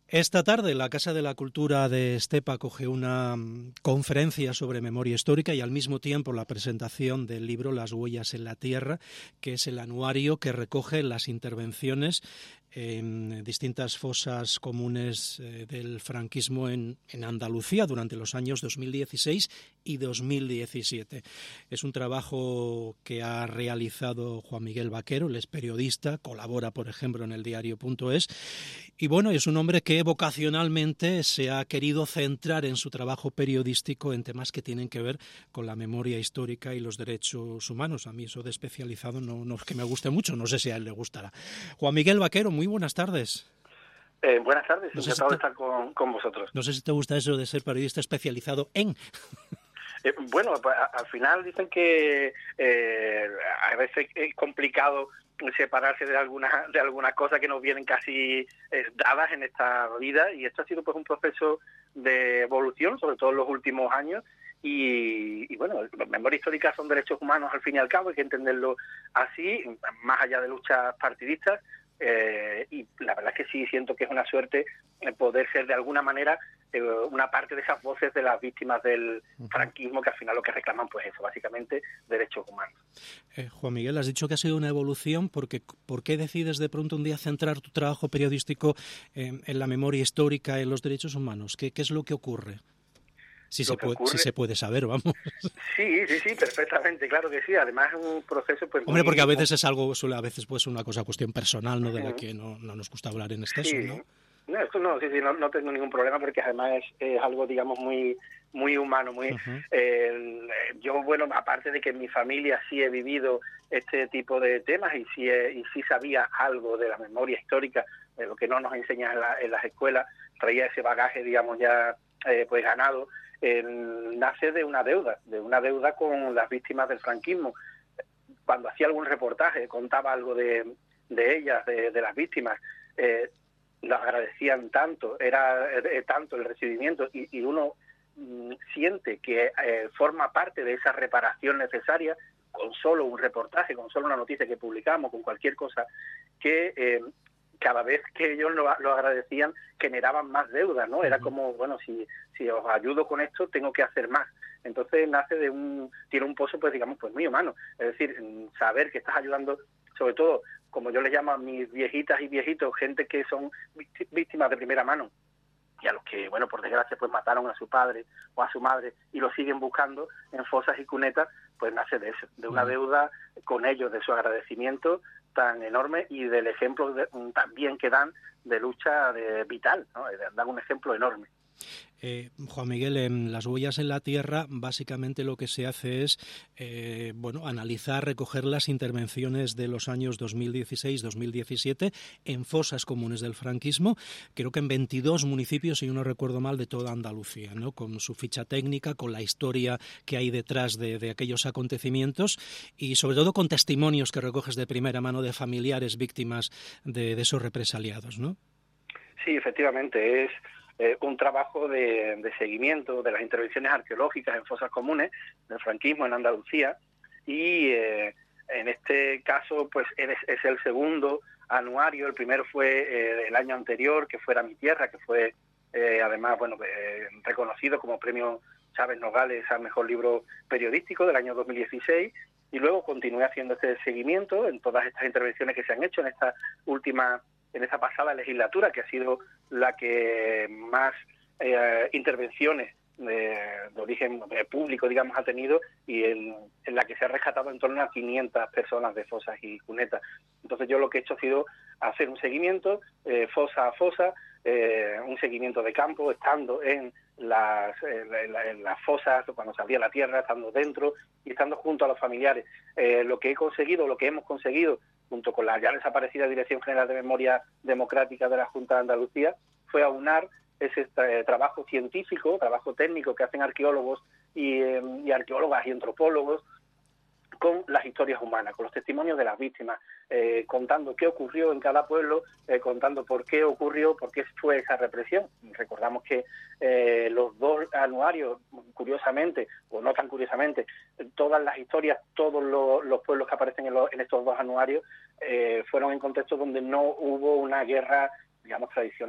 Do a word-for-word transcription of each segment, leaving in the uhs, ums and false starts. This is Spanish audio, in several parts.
Esta tarde la Casa de la Cultura de Estepa acoge una conferencia sobre memoria histórica y al mismo tiempo la presentación del libro Las huellas en la tierra, que es el anuario que recoge las intervenciones en distintas fosas comunes eh, del franquismo en, en Andalucía durante los años dos mil dieciséis y dos mil diecisiete. Es un trabajo que ha realizado Juan Miguel Vaquero, él es periodista, colabora, por ejemplo, en el diario punto es, y bueno, es un hombre que vocacionalmente se ha querido centrar en su trabajo periodístico en temas que tienen que ver con la memoria histórica y los derechos humanos. A mí eso de especializado no, no es que me guste mucho, no sé si a él le gustará. Juan Miguel Vaquero, muy buenas tardes. Eh, buenas tardes, no encantado si te, de estar con, con vosotros. No sé si te gusta eso de ser periodista especializado en... Eh, bueno, pues, a, al final dicen que eh, a veces es complicado separarse de algunas de algunas cosas que nos vienen casi eh, dadas en esta vida, y esto ha sido pues un proceso de evolución, sobre todo en los últimos años. Y, y bueno, la memoria histórica son derechos humanos al fin y al cabo, hay que entenderlo así, más allá de luchas partidistas. Eh, y la verdad es que sí siento que es una suerte poder ser de alguna manera eh, una parte de esas voces de las víctimas del franquismo, que al final lo que reclaman pues eso, básicamente derechos humanos. Eh, Juan Miguel, has dicho que ha sido una evolución, porque ¿por qué decides de pronto un día centrar tu trabajo periodístico en, en la memoria histórica, en los derechos humanos? ¿Qué, qué es lo que ocurre? Si se, puede, ocurre... si se puede saber, vamos. Sí, sí, sí, perfectamente, claro que sí. Además es un proceso pues Hombre, muy... porque a veces es algo, suele a veces pues una cosa, cuestión personal, ¿no? De la que no, no nos gusta hablar en exceso, sí. ¿no? No, esto no, sí, sí, no, no tengo ningún problema, porque además es, es algo, digamos, muy muy humano, muy... Uh-huh. Eh, yo, bueno, aparte de que en mi familia sí he vivido este tipo de temas y sí, he, y sí sabía algo de la memoria histórica, de lo que no nos enseñan en, la, en las escuelas, traía ese bagaje, digamos, ya eh, pues ganado, eh, nace de una deuda, de una deuda con las víctimas del franquismo. Cuando hacía algún reportaje, contaba algo de, de ellas, de, de las víctimas, eh, lo agradecían tanto, era eh, tanto el recibimiento, y, y uno mm, siente que eh, forma parte de esa reparación necesaria con solo un reportaje, con solo una noticia que publicamos, con cualquier cosa, que eh, cada vez que ellos lo, lo agradecían generaban más deuda, ¿no? Era como, bueno, si, si os ayudo con esto, tengo que hacer más. Entonces nace de un, tiene un pozo, pues digamos, pues muy humano. Es decir, saber que estás ayudando, sobre todo, como yo les llamo a mis viejitas y viejitos, gente que son víctimas de primera mano, y a los que, bueno, por desgracia, pues mataron a su padre o a su madre y lo siguen buscando en fosas y cunetas, pues nace de eso, de una deuda con ellos, de su agradecimiento tan enorme y del ejemplo de, también que dan de lucha de, vital, ¿no? Dan un ejemplo enorme. Eh, Juan Miguel, en Las huellas en la tierra básicamente lo que se hace es eh, bueno, analizar, recoger las intervenciones de los años dos mil dieciséis dos mil diecisiete en fosas comunes del franquismo, creo que en veintidós municipios, si yo no recuerdo mal, de toda Andalucía, ¿no? Con su ficha técnica, con la historia que hay detrás de, de aquellos acontecimientos y sobre todo con testimonios que recoges de primera mano de familiares víctimas de, de esos represaliados, ¿no? Sí, efectivamente, es Eh, un trabajo de, de seguimiento de las intervenciones arqueológicas en fosas comunes del franquismo en Andalucía, y eh, en este caso pues es, es el segundo anuario. El primero fue eh, el año anterior, que fuera Mi Tierra, que fue eh, además bueno eh, reconocido como premio Chávez Nogales al mejor libro periodístico del año dos mil dieciséis, y luego continué haciendo este seguimiento en todas estas intervenciones que se han hecho en esta última en esta pasada legislatura, que ha sido la que más eh, intervenciones de, de origen eh, público, digamos, ha tenido, y en, en la que se ha rescatado en torno a quinientas personas de fosas y cunetas. Entonces yo lo que he hecho ha sido hacer un seguimiento, eh, fosa a fosa, eh, un seguimiento de campo, estando en las, en, la, en las fosas, cuando se abría la tierra, estando dentro y estando junto a los familiares. Eh, lo que he conseguido, lo que hemos conseguido, junto con la ya desaparecida Dirección General de Memoria Democrática de la Junta de Andalucía, fue aunar ese tra- trabajo científico, trabajo técnico que hacen arqueólogos y, eh, y arqueólogas y antropólogos, con las historias humanas, con los testimonios de las víctimas, eh, contando qué ocurrió en cada pueblo, eh, contando por qué ocurrió, por qué fue esa represión. Recordamos que eh, los dos anuarios, curiosamente, o no tan curiosamente, todas las historias, todos los, los pueblos que aparecen en, los, en estos dos anuarios, eh, fueron en contextos donde no hubo una guerra, digamos, tradicional.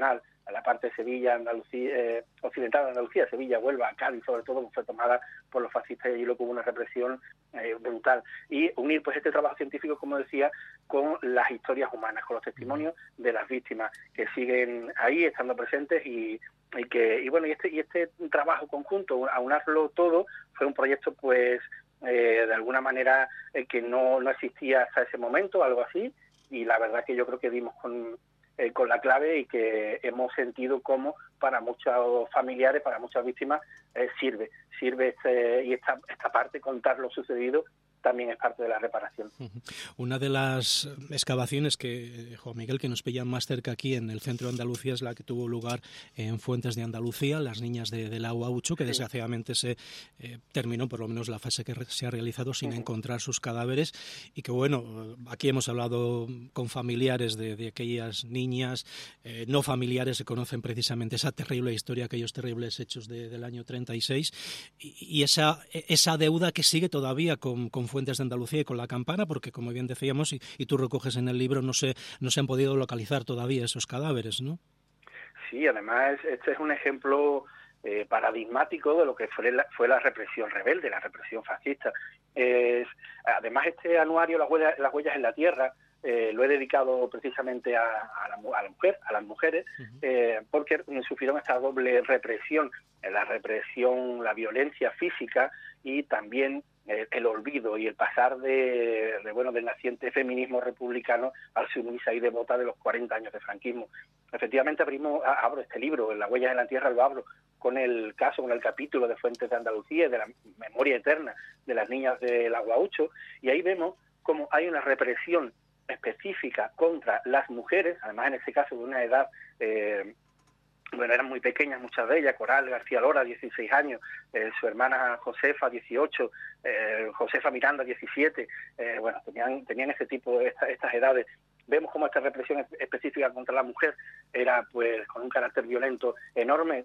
la parte de Sevilla, Andalucía, eh, occidental de Andalucía, Sevilla, Huelva, Cádiz, sobre todo, fue tomada por los fascistas y allí luego hubo una represión eh, brutal. Y unir pues este trabajo científico, como decía, con las historias humanas, con los testimonios de las víctimas que siguen ahí, estando presentes y y que y bueno y este y este trabajo conjunto, aunarlo todo, fue un proyecto pues eh, de alguna manera eh, que no, no existía hasta ese momento, algo así, y la verdad que yo creo que dimos con eh, con la clave y que hemos sentido cómo para muchos familiares, para muchas víctimas eh, sirve sirve este, y esta esta parte, contar lo sucedido, también es parte de la reparación. Una de las excavaciones que, Juan Miguel, que nos pillan más cerca aquí en el centro de Andalucía es la que tuvo lugar en Fuentes de Andalucía, las niñas de, del Aguaucho, que sí. desgraciadamente se eh, terminó, por lo menos la fase que se ha realizado, sin uh-huh. encontrar sus cadáveres, y que bueno, aquí hemos hablado con familiares de, de aquellas niñas, eh, no familiares, se conocen precisamente esa terrible historia, aquellos terribles hechos de, del año treinta y seis, y, y esa, esa deuda que sigue todavía con, con Fuentes de Andalucía y con La Campana, porque como bien decíamos, y, y tú recoges en el libro, no se, no se han podido localizar todavía esos cadáveres, ¿no? Sí, además este es un ejemplo eh, paradigmático de lo que fue la, fue la represión rebelde, la represión fascista. Es, además este anuario, las huellas, las huellas en la tierra, eh, lo he dedicado precisamente a, a, la, a la mujer, a las mujeres, uh-huh. eh, porque sufrieron esta doble represión, la represión, la violencia física y también el, el olvido y el pasar de, de bueno del naciente feminismo republicano al sumisa y devota de los cuarenta años de franquismo. Efectivamente abrimos, abro este libro, En las huellas en la tierra, lo abro con el caso, con el capítulo de Fuentes de Andalucía, de la memoria eterna de las niñas del Aguaucho, y ahí vemos cómo hay una represión específica contra las mujeres, además en este caso de una edad eh, bueno, eran muy pequeñas muchas de ellas, Coral García Lora, dieciséis años, eh, su hermana Josefa, dieciocho, eh, Josefa Miranda, diecisiete, eh, bueno, tenían tenían ese tipo de esta, estas edades. Vemos cómo esta represión específica contra la mujer era pues con un carácter violento enorme.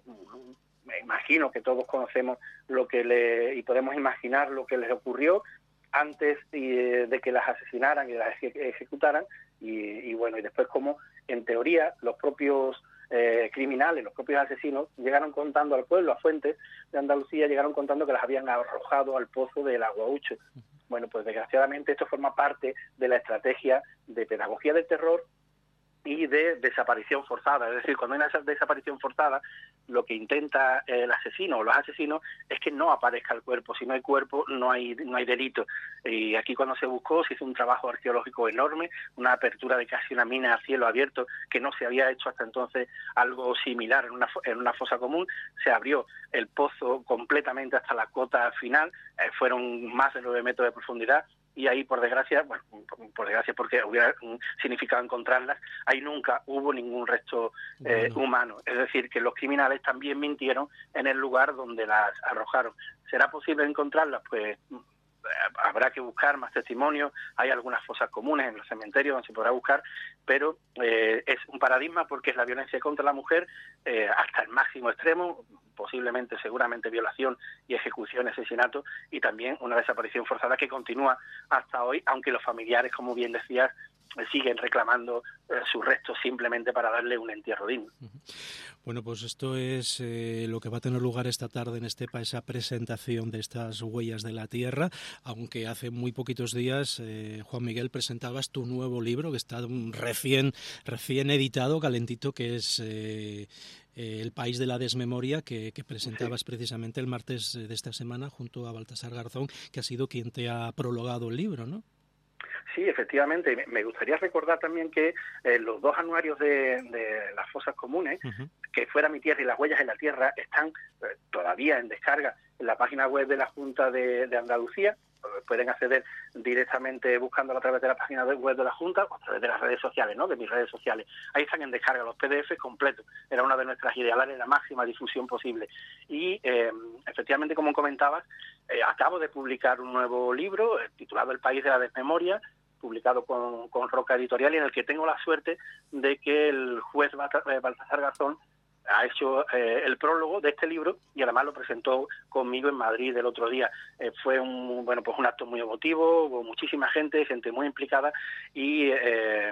Me imagino que todos conocemos lo que le y podemos imaginar lo que les ocurrió antes de que las asesinaran y las ejecutaran, y, y bueno, y después como en teoría los propios eh, criminales, los propios asesinos llegaron contando al pueblo, a Fuentes de Andalucía, llegaron contando que las habían arrojado al pozo del Aguaucho. Bueno, pues desgraciadamente esto forma parte de la estrategia de pedagogía del terror y de desaparición forzada. Es decir, cuando hay una desaparición forzada, lo que intenta el asesino o los asesinos es que no aparezca el cuerpo. Si no hay cuerpo, no hay no hay delito. Y aquí cuando se buscó, se hizo un trabajo arqueológico enorme, una apertura de casi una mina a cielo abierto, que no se había hecho hasta entonces algo similar en una, en una fosa común. Se abrió el pozo completamente hasta la cota final, eh, fueron más de nueve metros de profundidad, y ahí, por desgracia, bueno, por desgracia porque hubiera significado encontrarlas, ahí nunca hubo ningún resto eh, bueno. humano. Es decir, que los criminales también mintieron en el lugar donde las arrojaron. ¿Será posible encontrarlas? Pues habrá que buscar más testimonios. Hay algunas fosas comunes en los cementerios donde se podrá buscar, pero eh, es un paradigma porque es la violencia contra la mujer eh, hasta el máximo extremo, posiblemente, seguramente, violación y ejecución, asesinato, y también una desaparición forzada que continúa hasta hoy, aunque los familiares, como bien decías, siguen reclamando eh, sus restos simplemente para darle un entierro digno. Bueno, pues esto es eh, lo que va a tener lugar esta tarde en Estepa, esa presentación de estas huellas de la tierra, aunque hace muy poquitos días, eh, Juan Miguel, presentabas tu nuevo libro, que está recién, recién editado, calentito, que es eh, eh, El país de la desmemoria, que, que presentabas sí. precisamente el martes de esta semana junto a Baltasar Garzón, que ha sido quien te ha prologado el libro, ¿no? Sí, efectivamente. Me gustaría recordar también que eh, los dos anuarios de, de las fosas comunes, uh-huh. que Fuera mi tierra y Las huellas en la tierra, están eh, todavía en descarga en la página web de la Junta de, de Andalucía. Pueden acceder directamente buscándolo a través de la página web de la Junta o a través de las redes sociales, ¿no? De mis redes sociales. Ahí están en descarga los P D F completos. Era una de nuestras ideales, la máxima difusión posible. Y eh, efectivamente, como comentabas, eh, acabo de publicar un nuevo libro eh, titulado El país de la desmemoria, publicado con, con Roca Editorial, y en el que tengo la suerte de que el juez Baltasar Garzón ha hecho eh, el prólogo de este libro y además lo presentó conmigo en Madrid el otro día. Eh, fue un bueno pues un acto muy emotivo, hubo muchísima gente, gente muy implicada y eh,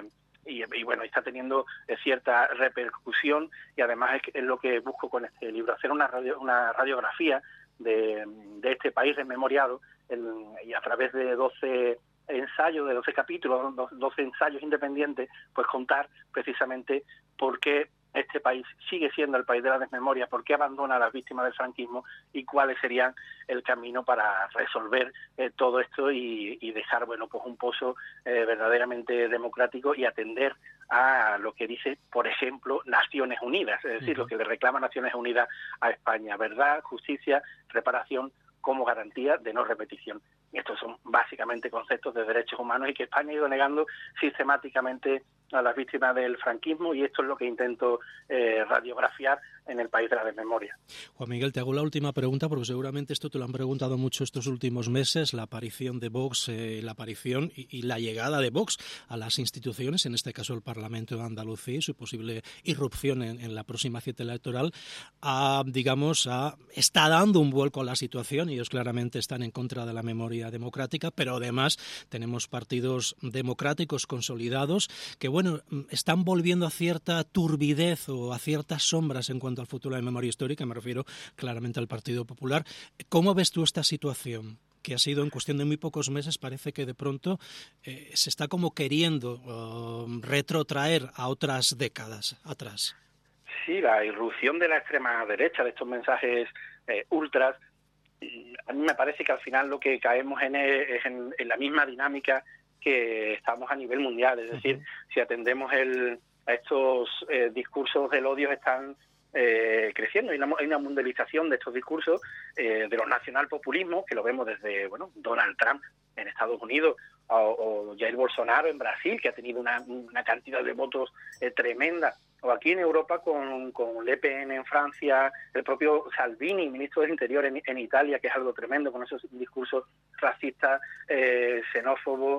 y, y bueno, está teniendo eh, cierta repercusión, y además es, es lo que busco con este libro, hacer una radio, una radiografía de, de este país desmemoriado, en, y a través de doce ensayos, de doce capítulos, doce ensayos independientes, pues contar precisamente por qué este país sigue siendo el país de la desmemoria, por qué abandona a las víctimas del franquismo y cuáles serían el camino para resolver eh, todo esto y, y dejar, bueno, pues un pozo eh, verdaderamente democrático y atender a lo que dice, por ejemplo, Naciones Unidas, es decir, uh-huh. lo que le reclama Naciones Unidas a España: verdad, justicia, reparación como garantía de no repetición. Estos son básicamente conceptos de derechos humanos y que España ha ido negando sistemáticamente a las víctimas del franquismo, y esto es lo que intento eh, radiografiar en el país de la desmemoria. Juan Miguel, te hago la última pregunta porque seguramente esto te lo han preguntado mucho estos últimos meses, la aparición de Vox, eh, la aparición y, y la llegada de Vox a las instituciones, en este caso el Parlamento de Andalucía, y su posible irrupción en, en la próxima cita electoral, a, digamos, a, está dando un vuelco a la situación. Ellos claramente están en contra de la memoria democrática, pero además tenemos partidos democráticos consolidados que, bueno, están volviendo a cierta turbidez o a ciertas sombras en cuanto al futuro de la memoria histórica. Me refiero claramente al Partido Popular. ¿Cómo ves tú esta situación? Que ha sido en cuestión de muy pocos meses, parece que de pronto eh, se está como queriendo uh, retrotraer a otras décadas atrás. Sí, la irrupción de la extrema derecha, de estos mensajes eh, ultras, a mí me parece que al final lo que caemos en es en, en la misma dinámica que estamos a nivel mundial. Es decir, uh-huh. si atendemos el, a estos eh, discursos del odio, están eh, creciendo. Hay una, hay una mundialización de estos discursos, eh, de los nacionalpopulismos, que lo vemos desde, bueno, Donald Trump en Estados Unidos o, o Jair Bolsonaro en Brasil, que ha tenido una, una cantidad de votos eh, tremenda, o aquí en Europa con, con Le Pen en Francia, el propio Salvini, ministro del Interior en, en Italia, que es algo tremendo, con esos discursos racistas, eh, xenófobos,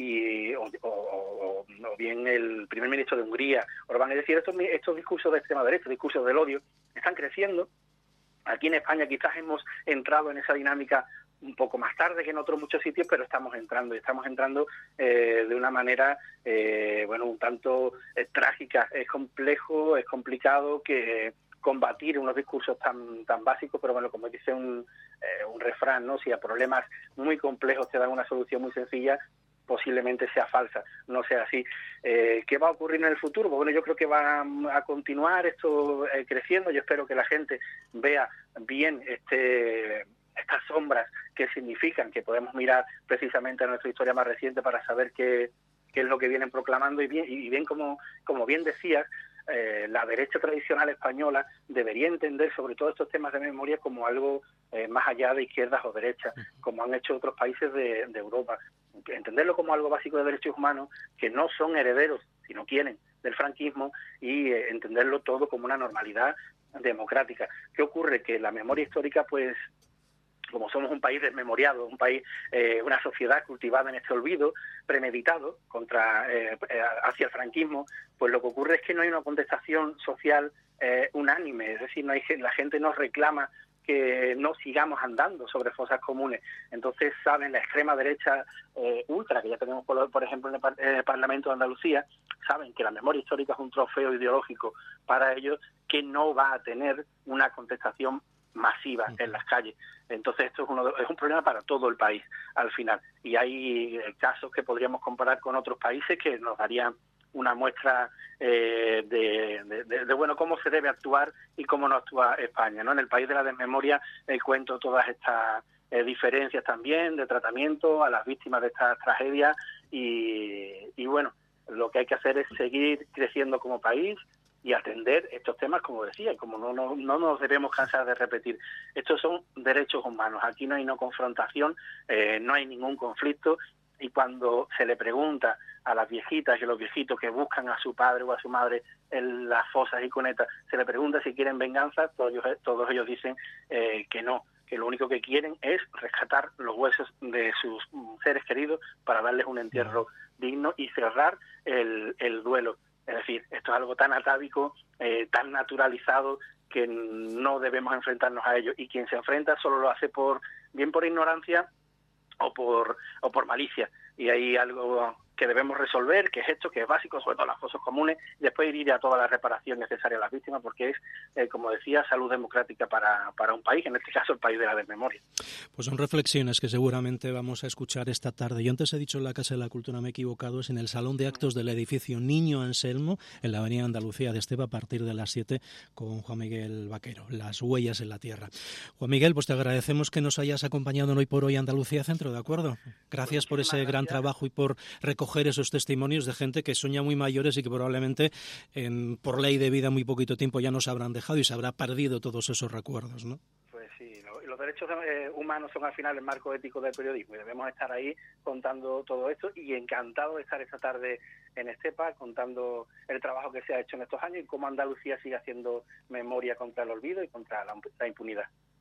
y o, o, o, o bien el primer ministro de Hungría, Orbán. Es decir, estos, estos discursos de extrema derecha, discursos del odio, están creciendo. Aquí en España quizás hemos entrado en esa dinámica un poco más tarde que en otros muchos sitios, pero estamos entrando, y estamos entrando eh, de una manera, eh, bueno, un tanto eh, trágica. Es complejo, es complicado que combatir unos discursos tan tan básicos, pero bueno, como dice un, eh, un refrán, ¿no? Si a problemas muy complejos te dan una solución muy sencilla, posiblemente sea falsa, no sea así. Eh, ¿Qué va a ocurrir en el futuro? Pues bueno, yo creo que va a continuar esto eh, creciendo. Yo espero que la gente vea bien este estas sombras que significan, que podemos mirar precisamente a nuestra historia más reciente para saber qué, qué es lo que vienen proclamando, y bien, y bien como, como bien decías, eh, la derecha tradicional española debería entender sobre todo estos temas de memoria como algo eh, más allá de izquierdas o derechas, como han hecho otros países de, de Europa. Entenderlo como algo básico de derechos humanos, que no son herederos, si no quieren, del franquismo, y eh, entenderlo todo como una normalidad democrática. ¿Qué ocurre? Que la memoria histórica, pues, como somos un país desmemoriado, un país, eh, una sociedad cultivada en este olvido premeditado contra eh, hacia el franquismo, pues lo que ocurre es que no hay una contestación social eh, unánime. Es decir, no hay, la gente nos reclama que no sigamos andando sobre fosas comunes. Entonces, saben, la extrema derecha eh, ultra, que ya tenemos, por, por ejemplo, en el, par, en el Parlamento de Andalucía, saben que la memoria histórica es un trofeo ideológico para ellos, que no va a tener una contestación masiva en las calles. Entonces esto es, uno de, es un problema para todo el país al final, y hay casos que podríamos comparar con otros países que nos darían una muestra eh, de, de, de, de bueno cómo se debe actuar y cómo no actúa España, ¿no? En el país de la desmemoria eh, cuento todas estas eh, diferencias también de tratamiento a las víctimas de estas tragedias, y, y bueno, lo que hay que hacer es seguir creciendo como país y atender estos temas, como decía, como no, no, no nos debemos cansar de repetir. Estos son derechos humanos, aquí no hay no confrontación, eh, no hay ningún conflicto, y cuando se le pregunta a las viejitas y a los viejitos que buscan a su padre o a su madre en las fosas y cunetas, se le pregunta si quieren venganza, todos ellos, todos ellos dicen eh, que no, que lo único que quieren es rescatar los huesos de sus seres queridos para darles un entierro digno y cerrar el, el duelo. Es decir, esto es algo tan atávico, eh, tan naturalizado, que no debemos enfrentarnos a ello. Y quien se enfrenta solo lo hace por bien por ignorancia o por o por malicia. Y hay algo que debemos resolver, que es esto, que es básico, sobre todo las fosas comunes, y después ir a toda la reparación necesaria a las víctimas, porque es, eh, como decía, salud democrática para, para un país, en este caso el país de la desmemoria. Pues son reflexiones que seguramente vamos a escuchar esta tarde. Yo antes he dicho en la Casa de la Cultura, me he equivocado, es en el Salón de Actos del edificio Niño Anselmo, en la Avenida Andalucía de Estepa, a partir de las siete, con Juan Miguel Vaquero, Las huellas en la tierra. Juan Miguel, pues te agradecemos que nos hayas acompañado en Hoy por Hoy Andalucía Centro, ¿de acuerdo? Gracias por ese gran trabajo y por recoger esos testimonios de gente que son ya muy mayores y que probablemente en, por ley de vida muy poquito tiempo ya nos habrán dejado y se habrá perdido todos esos recuerdos, ¿no? Pues sí, lo, los derechos eh, humanos son al final el marco ético del periodismo y debemos estar ahí contando todo esto, y encantado de estar esta tarde en Estepa contando el trabajo que se ha hecho en estos años y cómo Andalucía sigue haciendo memoria contra el olvido y contra la, la impunidad.